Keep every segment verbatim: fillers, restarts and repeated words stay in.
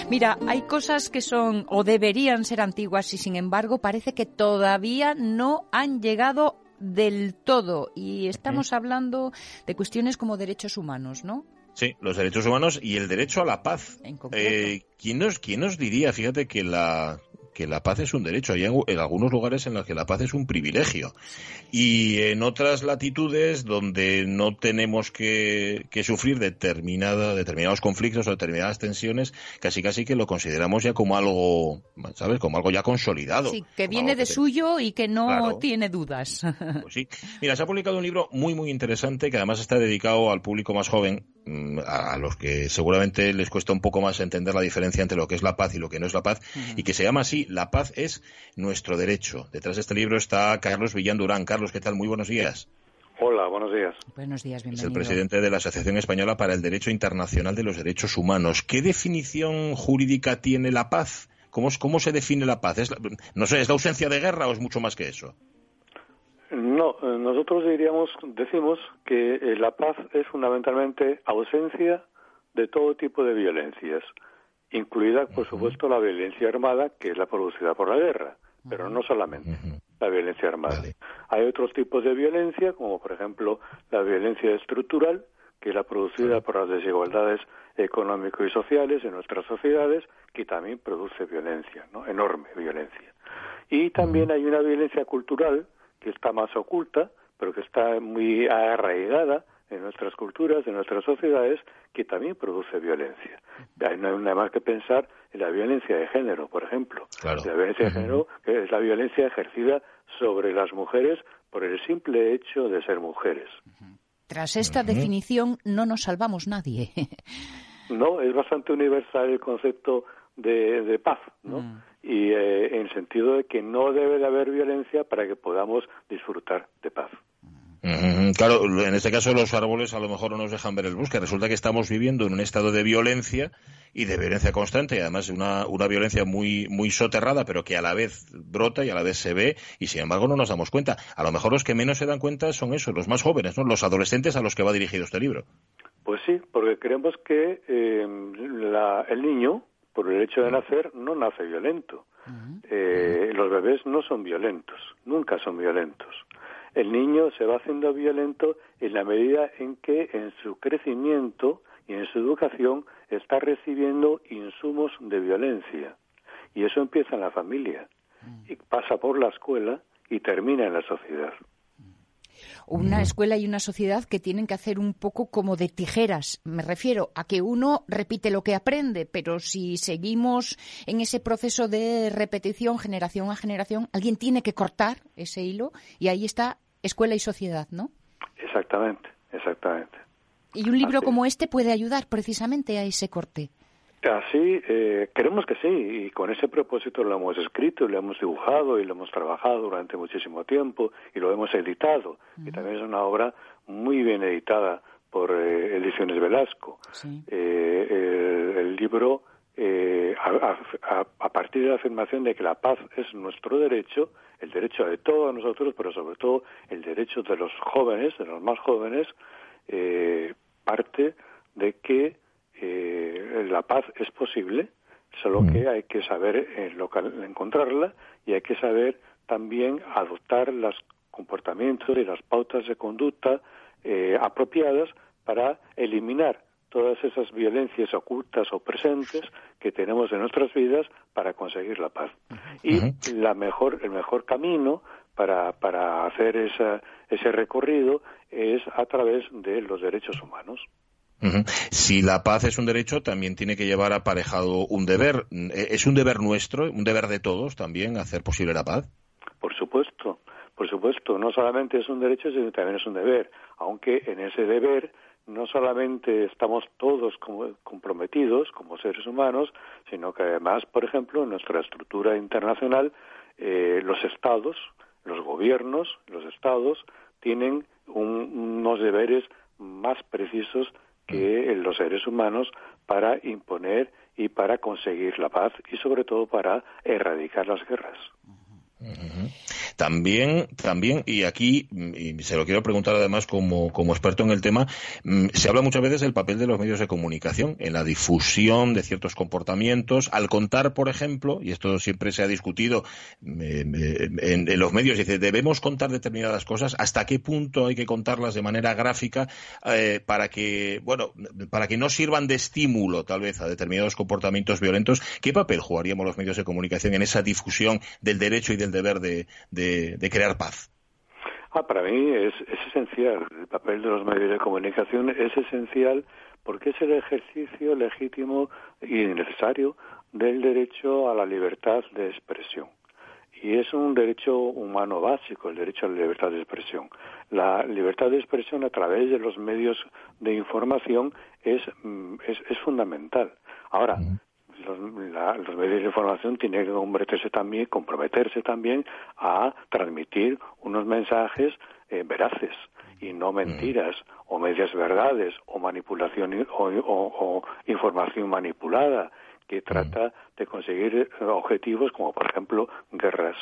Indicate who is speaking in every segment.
Speaker 1: Mira, hay cosas que son o deberían ser antiguas y sin embargo parece que todavía no han llegado del todo. Y estamos hablando de cuestiones como derechos humanos, ¿no?
Speaker 2: Sí, los derechos humanos y el derecho a la paz.
Speaker 1: En concreto.
Speaker 2: Eh, ¿quién nos, quién nos diría, fíjate, que la que la paz es un derecho? Hay en, en algunos lugares en los que la paz es un privilegio. Y en otras latitudes donde no tenemos que, que sufrir determinada, determinados conflictos o determinadas tensiones, casi casi que lo consideramos ya como algo, ¿sabes? Como algo ya consolidado.
Speaker 1: Sí, que viene de
Speaker 2: te...
Speaker 1: suyo y que no
Speaker 2: claro.
Speaker 1: tiene dudas.
Speaker 2: Pues sí. Mira, se ha publicado un libro muy, muy interesante que además está dedicado al público más joven, a los que seguramente les cuesta un poco más entender la diferencia entre lo que es la paz y lo que no es la paz, uh-huh. y que se llama así, La paz es nuestro derecho. Detrás de este libro está Carlos Villán Durán. Carlos, ¿qué tal? Muy buenos días.
Speaker 3: Hola, buenos días.
Speaker 1: Buenos días, bienvenido.
Speaker 2: Es el presidente de la Asociación Española para el Derecho Internacional de los Derechos Humanos. ¿Qué definición jurídica tiene la paz? ¿Cómo, cómo se define la paz? ¿Es la, no sé, ¿es la ausencia de guerra o es mucho más que eso?
Speaker 3: No, nosotros diríamos, decimos que la paz es fundamentalmente ausencia de todo tipo de violencias, incluida, por supuesto, la violencia armada, que es la producida por la guerra, pero no solamente uh-huh. la violencia armada. Vale. Hay otros tipos de violencia, como por ejemplo la violencia estructural, que es la producida uh-huh. por las desigualdades económicas y sociales en nuestras sociedades, que también produce violencia, ¿no? Enorme violencia. Y también uh-huh. hay una violencia cultural, que está más oculta, pero que está muy arraigada en nuestras culturas, en nuestras sociedades, que también produce violencia. No hay nada más que pensar en la violencia de género, por ejemplo.
Speaker 2: Claro.
Speaker 3: La violencia de género que es la violencia ejercida sobre las mujeres por el simple hecho de ser mujeres.
Speaker 1: Tras esta uh-huh. definición, no nos salvamos nadie.
Speaker 3: No, es bastante universal el concepto de, de paz, ¿no? Mm. Y eh, en el sentido de que no debe de haber violencia para que podamos disfrutar de paz.
Speaker 2: Mm, claro, en este caso los árboles a lo mejor no nos dejan ver el bosque. Resulta que estamos viviendo en un estado de violencia y de violencia constante, y además una, una violencia muy, muy soterrada, pero que a la vez brota y a la vez se ve, y sin embargo no nos damos cuenta. A lo mejor los que menos se dan cuenta son esos, los más jóvenes, ¿no? Los adolescentes a los que va dirigido este libro.
Speaker 3: Pues sí, porque creemos que eh, la, el niño, por el hecho de nacer, no nace violento. Uh-huh. Eh, los bebés no son violentos, nunca son violentos. El niño se va haciendo violento en la medida en que en su crecimiento y en su educación está recibiendo insumos de violencia. Y eso empieza en la familia, y pasa por la escuela y termina en la sociedad.
Speaker 1: Una escuela y una sociedad que tienen que hacer un poco como de tijeras. Me refiero a que uno repite lo que aprende, pero si seguimos en ese proceso de repetición generación a generación, alguien tiene que cortar ese hilo y ahí está escuela y sociedad, ¿no?
Speaker 3: Exactamente, exactamente.
Speaker 1: Y un libro
Speaker 3: Así.
Speaker 1: como este puede ayudar precisamente a ese corte.
Speaker 3: Así, eh, creemos que sí, y con ese propósito lo hemos escrito, lo hemos dibujado y lo hemos trabajado durante muchísimo tiempo y lo hemos editado. Uh-huh. Y también es una obra muy bien editada por eh, Ediciones Velasco. Sí. Eh, el, el libro, eh, a, a, a partir de la afirmación de que la paz es nuestro derecho, el derecho de todos nosotros, pero sobre todo el derecho de los jóvenes, de los más jóvenes, eh, parte de que Eh, la paz es posible, solo que hay que saber eh, local, encontrarla y hay que saber también adoptar los comportamientos y las pautas de conducta eh, apropiadas para eliminar todas esas violencias ocultas o presentes que tenemos en nuestras vidas para conseguir la paz. Y uh-huh. la mejor, el mejor camino para, para hacer esa, ese recorrido es a través de los derechos humanos.
Speaker 2: Uh-huh. Si la paz es un derecho, también tiene que llevar aparejado un deber. ¿Es un deber nuestro, un deber de todos también, hacer posible la paz?
Speaker 3: Por supuesto, por supuesto. No solamente es un derecho, sino también es un deber. Aunque en ese deber no solamente estamos todos como comprometidos como seres humanos, sino que además, por ejemplo, en nuestra estructura internacional, eh, los estados, los gobiernos, los estados, tienen un, unos deberes más precisos que los seres humanos para imponer y para conseguir la paz y sobre todo para erradicar las guerras.
Speaker 2: Uh-huh. También, también, y aquí, y se lo quiero preguntar además como, como experto en el tema, se habla muchas veces del papel de los medios de comunicación en la difusión de ciertos comportamientos, al contar, por ejemplo, y esto siempre se ha discutido eh, en, en los medios, dice, debemos contar determinadas cosas, hasta qué punto hay que contarlas de manera gráfica eh, para que, bueno, para que no sirvan de estímulo, tal vez, a determinados comportamientos violentos. ¿Qué papel jugaríamos los medios de comunicación en esa difusión del derecho y del deber de, de, de crear paz?
Speaker 3: Ah, para mí es, es esencial. El papel de los medios de comunicación es esencial porque es el ejercicio legítimo y necesario del derecho a la libertad de expresión. Y es un derecho humano básico, el derecho a la libertad de expresión. La libertad de expresión a través de los medios de información es, es, es fundamental. Ahora, Los, la, los medios de información tienen que comprometerse también, comprometerse también a transmitir unos mensajes eh, veraces y no mentiras mm. o medias verdades o manipulación o, o, o información manipulada que trata mm. de conseguir objetivos como por ejemplo guerras,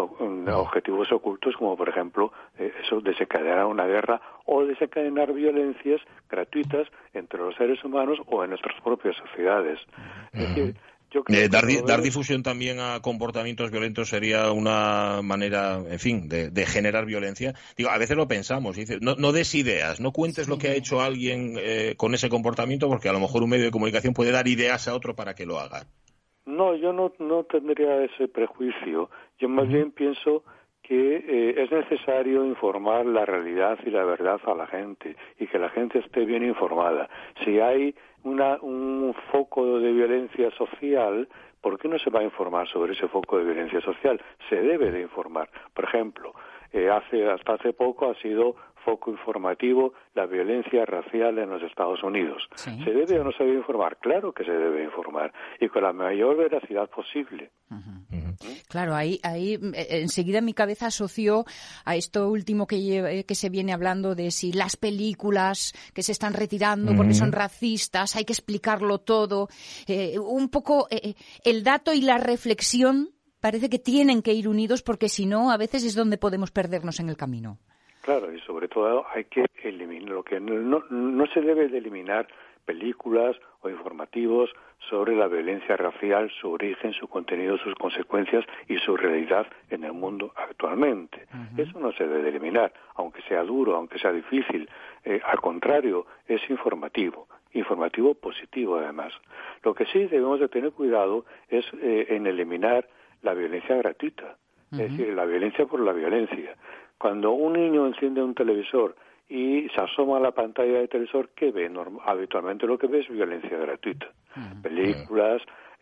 Speaker 3: objetivos ocultos como por ejemplo eh, eso desencadenar una guerra o desencadenar violencias gratuitas entre los seres humanos o en nuestras propias sociedades. Es decir, yo creo
Speaker 2: eh, dar,
Speaker 3: que
Speaker 2: dar difusión también a comportamientos violentos sería una manera, en fin, de, de generar violencia. Digo, a veces lo pensamos, dice, no, no des ideas, no cuentes sí. lo que ha hecho alguien eh, con ese comportamiento, porque a lo mejor un medio de comunicación puede dar ideas a otro para que lo haga.
Speaker 3: No, yo no, no tendría ese prejuicio. Yo más uh-huh. bien pienso que eh, es necesario informar la realidad y la verdad a la gente y que la gente esté bien informada. Si hay una, un foco de violencia social, ¿por qué no se va a informar sobre ese foco de violencia social? Se debe de informar. Por ejemplo, eh, hace hasta hace poco ha sido foco informativo la violencia racial en los Estados Unidos. Sí. ¿Se debe o no se debe informar? Claro que se debe informar y con la mayor veracidad posible.
Speaker 1: Uh-huh. Uh-huh. ¿Mm? Claro, ahí, ahí enseguida mi cabeza asoció a esto último que, que se viene hablando de si las películas que se están retirando uh-huh. porque son racistas, hay que explicarlo todo. Eh, un poco eh, el dato y la reflexión parece que tienen que ir unidos porque si no, a veces es donde podemos perdernos en el camino.
Speaker 3: Claro, y sobre todo hay que eliminar, lo que no, no se debe de eliminar películas o informativos sobre la violencia racial, su origen, su contenido, sus consecuencias y su realidad en el mundo actualmente. Uh-huh. Eso no se debe de eliminar, aunque sea duro, aunque sea difícil. Eh, al contrario, es informativo, informativo positivo además. Lo que sí debemos de tener cuidado es eh, en eliminar la violencia gratuita, uh-huh. es decir, la violencia por la violencia. Cuando un niño enciende un televisor y se asoma a la pantalla del televisor, ¿qué ve? Norm- habitualmente lo que ve es violencia gratuita. Uh-huh. Películas,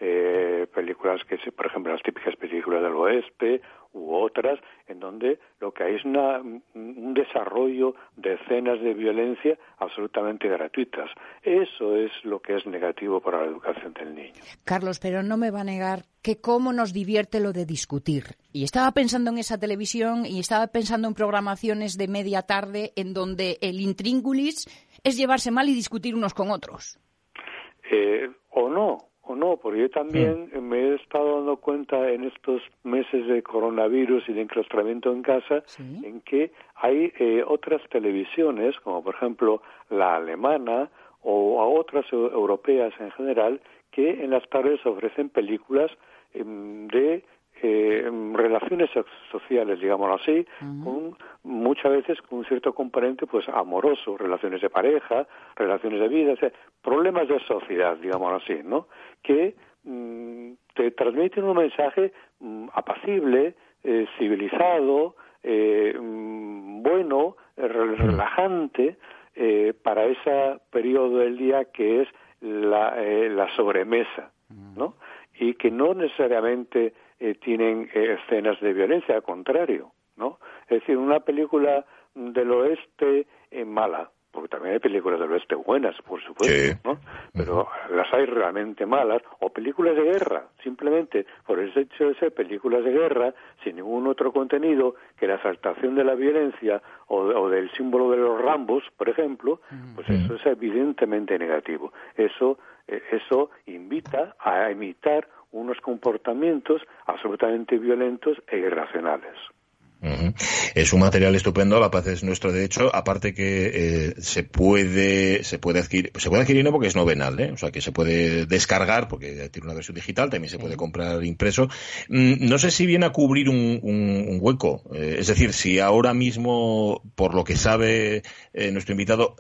Speaker 3: eh, películas que, se, por ejemplo, las típicas películas del oeste u otras, en donde lo que hay es una, un desarrollo de escenas de violencia absolutamente gratuitas. Eso es lo que es negativo para la educación del niño.
Speaker 1: Carlos, pero no me va a negar que cómo nos divierte lo de discutir. Y estaba pensando en esa televisión y estaba pensando en programaciones de media tarde en donde el intríngulis es llevarse mal y discutir unos con otros.
Speaker 3: Eh, o no. O no, porque yo también sí. me he estado dando cuenta en estos meses de coronavirus y de enclaustramiento en casa, ¿sí? en que hay eh, otras televisiones, como por ejemplo la alemana o a otras europeas en general, que en las tardes ofrecen películas eh, de eh, relaciones sociales, digámoslo así, uh-huh. con, muchas veces con un cierto componente pues amoroso, relaciones de pareja, relaciones de vida, o sea, problemas de sociedad, digámoslo así, ¿no? Que mmm, te transmiten un mensaje mmm, apacible, eh, civilizado, eh, mmm, bueno, eh, relajante eh, para ese periodo del día que es la, eh, la sobremesa, ¿no? Y que no necesariamente eh, tienen eh, escenas de violencia, al contrario, ¿no? Es decir, una película del oeste eh, mala, porque también hay películas del oeste buenas, por supuesto,
Speaker 2: sí.
Speaker 3: ¿no? Pero las hay realmente malas, o películas de guerra, simplemente por el hecho de ser películas de guerra, sin ningún otro contenido que la exaltación de la violencia o, o del símbolo de los Rambos, por ejemplo, pues eso es evidentemente negativo. Eso, eh, eso invita a imitar unos comportamientos absolutamente violentos e irracionales.
Speaker 2: Uh-huh. Es un material estupendo, La paz es nuestro derecho, aparte que eh, se puede se puede adquirir, se puede adquirir no porque es novenal, ¿eh? O sea que se puede descargar porque tiene una versión digital, también se puede comprar impreso. Mm, no sé si viene a cubrir un, un, un hueco, eh, es decir, si ahora mismo, por lo que sabe eh, nuestro invitado,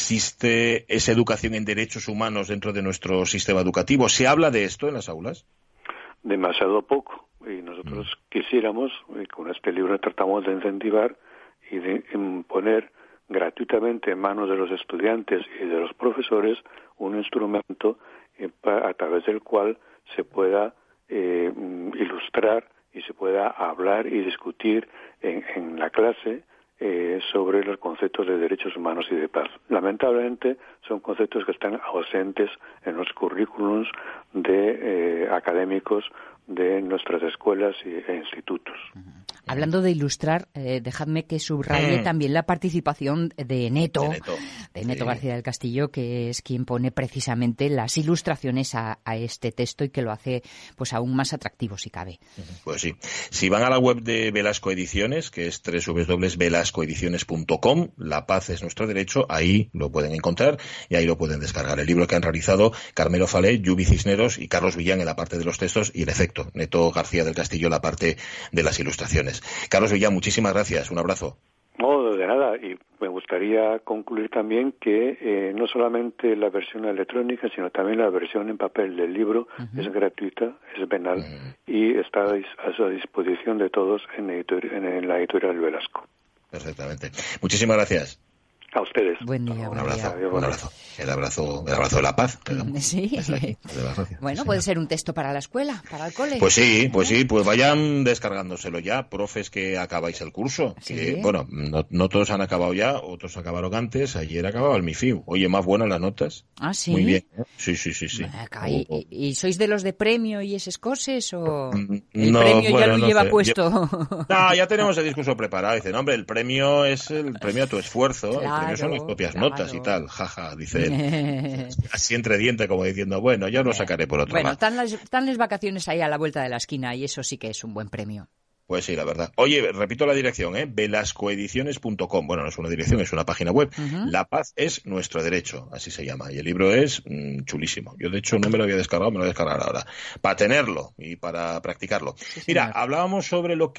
Speaker 2: existe esa educación en derechos humanos dentro de nuestro sistema educativo. ¿Se habla de esto en las aulas?
Speaker 3: Demasiado poco. Y nosotros mm. quisiéramos, y con este libro tratamos de incentivar y de poner gratuitamente en manos de los estudiantes y de los profesores un instrumento eh, a través del cual se pueda eh, ilustrar y se pueda hablar y discutir en, en la clase eh, sobre los conceptos de derechos humanos y de paz. Lamentablemente son conceptos que están ausentes en los currículums de eh, académicos de nuestras escuelas e institutos.
Speaker 1: Hablando de ilustrar, eh, dejadme que subraye mm. también la participación de Neto, de Neto, de Neto sí. García del Castillo, que es quien pone precisamente las ilustraciones a, a este texto y que lo hace pues aún más atractivo si cabe.
Speaker 2: Pues sí. Si van a la web de Velasco Ediciones, que es doble u doble u doble u punto velasco ediciones punto com, La paz es nuestro derecho, ahí lo pueden encontrar y ahí lo pueden descargar. El libro que han realizado Carmelo Falé, Yubi Cisneros y Carlos Villán en la parte de los textos y el efecto, Neto García del Castillo la parte de las ilustraciones. Carlos Villán, muchísimas gracias. Un abrazo.
Speaker 3: No, de nada. Y me gustaría concluir también que eh, no solamente la versión electrónica, sino también la versión en papel del libro uh-huh. es gratuita, es venal uh-huh. y está a su disposición de todos en, editor- en la editorial Velasco.
Speaker 2: Perfectamente. Muchísimas gracias.
Speaker 3: A ustedes.
Speaker 1: Buen día.
Speaker 2: Un abrazo. Día. Un abrazo. El abrazo, el abrazo de la paz.
Speaker 1: Sí. Bueno, puede ser un texto para la escuela, para el cole.
Speaker 2: Pues sí, pues sí, pues vayan descargándoselo ya, profes que acabáis el curso. ¿Sí? Que, bueno, no, no todos han acabado ya, otros acabaron antes. Ayer acababa el MIFIU. Oye, más buenas las notas.
Speaker 1: Ah, sí.
Speaker 2: Muy bien. ¿eh? Sí, sí, sí, sí.
Speaker 1: ¿Y, y, ¿Y sois de los de premio y esas cosas o el
Speaker 2: no,
Speaker 1: premio
Speaker 2: bueno,
Speaker 1: ya lo
Speaker 2: no
Speaker 1: lleva
Speaker 2: sé.
Speaker 1: puesto?
Speaker 2: Yo, no, ya tenemos el discurso preparado. Dice, no, hombre, el premio es el premio a tu esfuerzo. Claro, el premio son las propias claro. notas y tal. Jaja, dice él. Así entre dientes, como diciendo, bueno, ya lo sacaré por otro
Speaker 1: bueno,
Speaker 2: lado.
Speaker 1: Bueno, están las, están las vacaciones ahí a la vuelta de la esquina y eso sí que es un buen premio.
Speaker 2: Pues sí, la verdad. Oye, repito la dirección, ¿eh? velasco ediciones punto com. Bueno, no es una dirección, es una página web. Uh-huh. La paz es nuestro derecho, así se llama. Y el libro es mmm, chulísimo. Yo, de hecho, no me lo había descargado, me lo voy a descargar ahora. Para tenerlo y para practicarlo. Sí, Mira, hablábamos sobre lo que